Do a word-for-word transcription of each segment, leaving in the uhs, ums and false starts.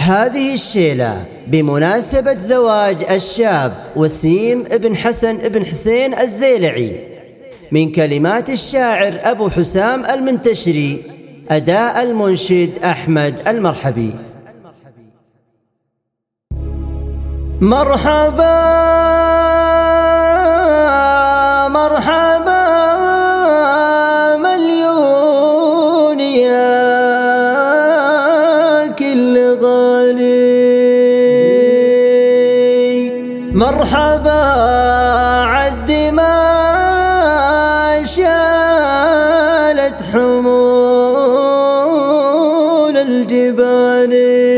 هذه الشيلة بمناسبة زواج الشاب وسيم ابن حسن ابن حسين الزيلعي، من كلمات الشاعر أبو حسام المنتشري، أداء المنشد أحمد المرحبي. مرحبا مرحبا مليون يا كل غالي، مرحبا عد ما شالت حمول الجبال،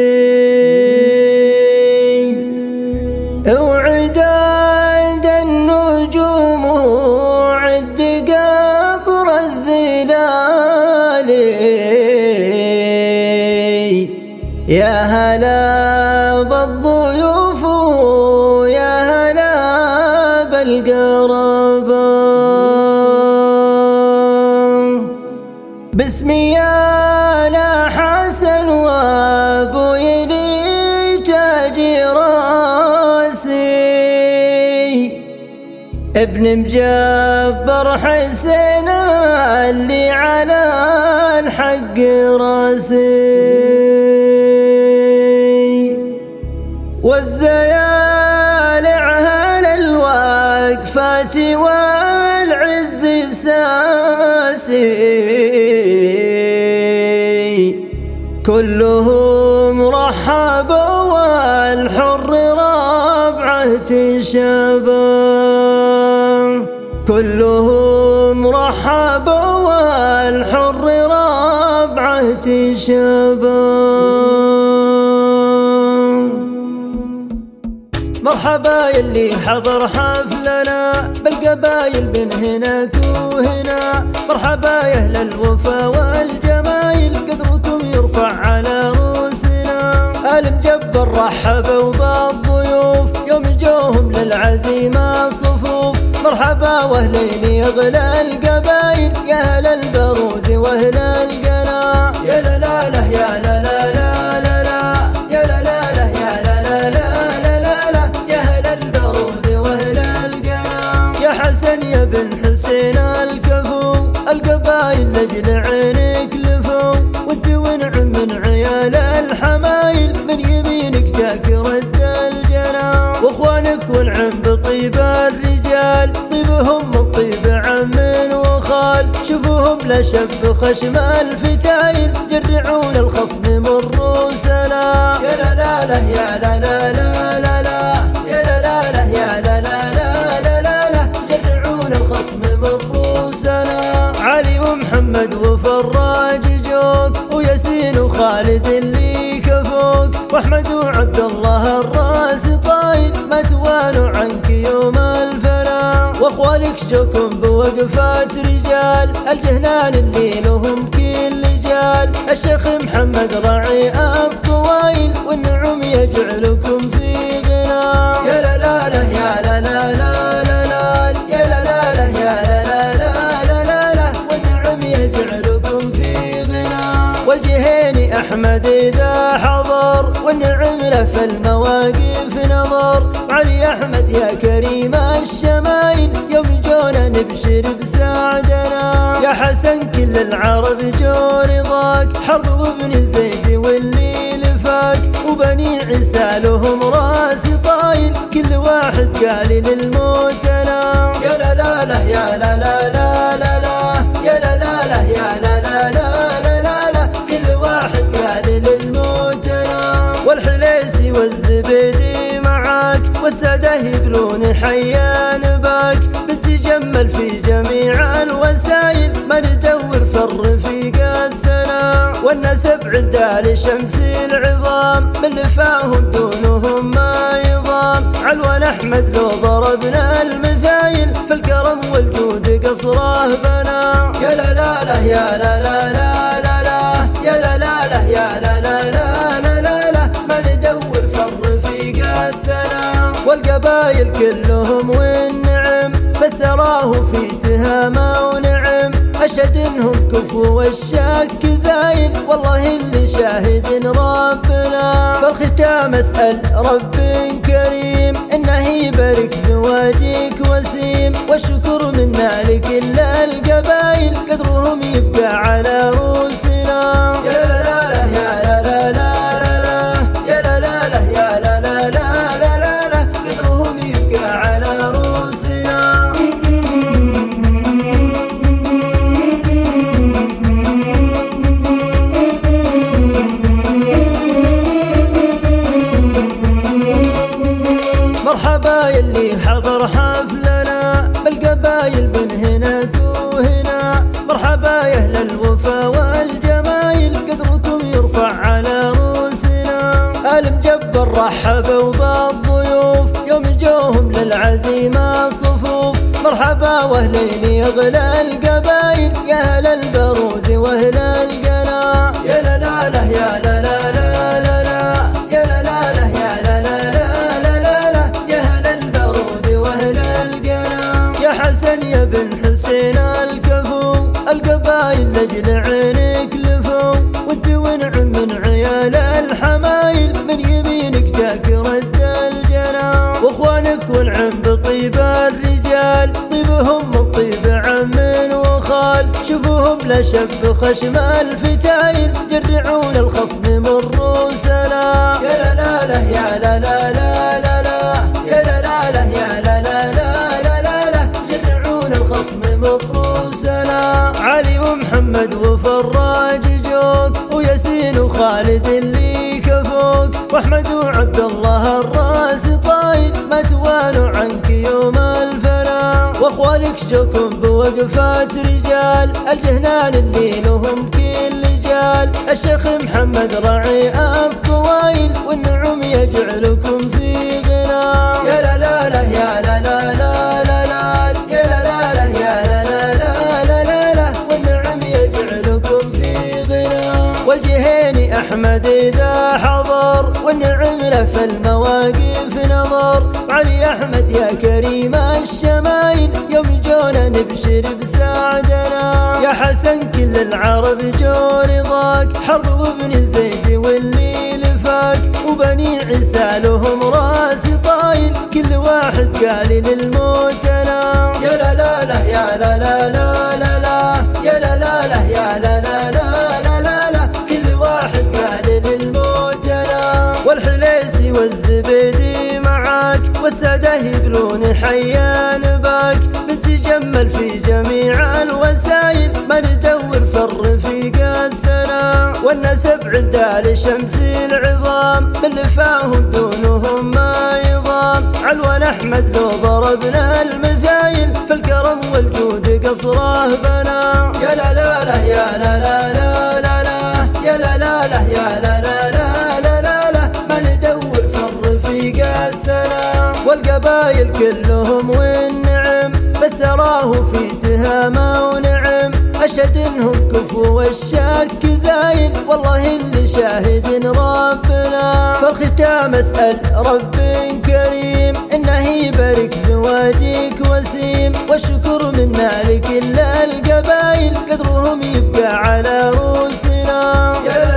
اوعد عند النجوم وعد قطر الزلال، يا هلا بالضيوف يا هلا بالقرابة، باسمي انا حسن وابوي لي تاج راسي، ابن مجبر حسين اللي على الحق راسي، والزيالع هل الوقفات والعز ساسي، كلهم رحبوا والحر ربعه شبا، كلهم رحبوا والحر ربعه شبا. مرحبا يلي حضر حفلنا بالقبايل من هناك وهنا، مرحبا يا اهل الوفا والجمايل قدركم يرفع على روسنا، آل مجبر رحبوا بالضيوف يوم جوهم للعزيمة صفوف، مرحبا واهلين يغلى القبايل يا اهل البرود واهل القنا، يا لا لا لا يا لا لا لا لا لا يا لا لا لا يا لا لا لا يا بن حسين الكفو، القبايل لجل عينك لفو، ود ونعم من عيال الحمايل، من يمينك جاك رد الجنا، واخوانك ونعم بطيب الرجال، طيبهم من طيب عم وخال، شوفوهم لا شب خشم الفتايل، جرعون الخصم مروا سلام، يا لا لا لا يا لا لا لا لا لا يا لا لا لا يا لا لا لا علي ومحمد وفراج جوك، وياسين وخالد اللي كفوك، واحمد وعبد الله الراس طايل، ما توانوا عنك يوم الفنا، واخوالك جوكم بوقفات رجال، الجهنان اللي لهم كل جال، الشيخ محمد راعي الطوايل، والنعم يجعلكم في غنى، يا لا لا لا يا لا لا لا لا لا يا لا لا لا يا لا لا لا يجعلكم في غنى، والجهيني أحمد إذا حضر، والنعم له في المواقف نظر، وعلي أحمد يا كريم الشمايل، يوم جونا نبشر بسعدنا، يا حسن كل العرب جو رضاك، حرب وابن الزيد واللي لفاك، وبني عيسى لهم راس طايل، كل واحد قال للموتنا، يا لا لا لا يا لا لا لا لا لا يا لا لا لا يا لا لا لا لا لا لا كل واحد قال للموتنا، والحليسي والزبيدي معاك، والسادة يقولون حيان باك، بتجمل في جميع الوسائل، ما ندور في الرفيق الثنا، والنسب عدا لشمس العظام، من لفاهم دونهم ما يضام، علوان أحمد لو ضربنا المثايل، في الكرم والجود قصره بنا، يا لا لا لا يا لا لا لا لا لا يا لا لا لا يا لا لا لا لا لا لا ما ندور في الرفيق الثنا، والقبايل كلهم والنعم، فسراه في تهامة ونعم، أشهد إنهم كفو والشك زايل، والله اللي شاهد ربنا، فالختام اسأل رب كريم انه يبارك زواجك وسيم، والشكر منا لكل القبايل قدرهم يبقى على روسنا. يا لا لا يا لا لا لا يا لا لا لا يا لا لا لا لا لا قدرهم يبقى على روسنا. مرحبا يلي حضر حفلنا بالقبايل من هنا وهنا، مرحبا يا اهل الوفا والجمايل قدركم يرفع على روسنا. آل مجبر رحبوا بالضيوف يوم جوهم للعزيمة صفوف، مرحبا واهلين يغلى القبايل يا اهل البرود واهل القنا. يا لا لا لا يا لا لا لا لا لا يا لا لا لا يا لا لا لا يا اهل البرود واهل القنا. يا حسن يا بن حسين الكفو القبايل لجل عينك لفو، ودي ونعم من عيال الحمايل من يمينك جاك رد الجنا. واخوانك ونعم بطيب الرجال طيبهم من طيب عم وخال، شوفوهم لا شب خشم الفتايل جرعون الخصم من روسنا. يا لا لا لا يا لا لا لا لا لا يا لا لا لا يا لا لا لا لا لا جرعون الخصم من روسنا. علي ومحمد وفراج جوك وياسين وخالد اللي كفوك، واحمد وعبد الله الراس طايل ما توانوا عنك يوم الفنا. واخوالك جوكم بوقفات رجال الجهنان اللي لهم كل جال، الشيخ محمد راعي الطوايل والنعم يجعلكم في غنى. يا لا لا لا يا لا لا لا لا لا يا لا لا لا يا لا لا لا لا لا والنعم يجعلكم في غنى. والجهين أحمد إذا حضر والنعم له في المواقف نظر، وعلي أحمد يا كريم الشمايل يوم جونا نبشر بسعدنا. يا حسن كل العرب جو رضاك حرب وابن الزيد واللي لفاك، وبني عيسى لهم راس طايل كل واحد قال للموتنا. يا لا لا لا يا لا لا لا لا لا يا لا لا لا يا لا لا لا لا لا كل واحد قال للموتنا. والحليسي والزبيدي معاك والسادة يقولون حيان باك، بنتجمل في جميع الوسائل ما ندور في الرفيق الثنا. والنسب عند لشمس العظام من فاهم دونهم ما يضام، علوان احمد لو ضربنا المثايل في الكرم والجود قصره بنا. يا لا لا لا يا لا لا لا لا لا يا لا لا لا يا لا لا لا لا لا ما ندور في الرفيق الثنا. والقبايل كلهم والنعم بس راه في تهامه ونعم، أشهد إنهم كفو والشك زايل والله اللي شاهد ربنا. فالختام اسأل رب كريم انه يبارك زواجك وسيم، والشكر منا لكل القبايل قدرهم يبقى على روسنا.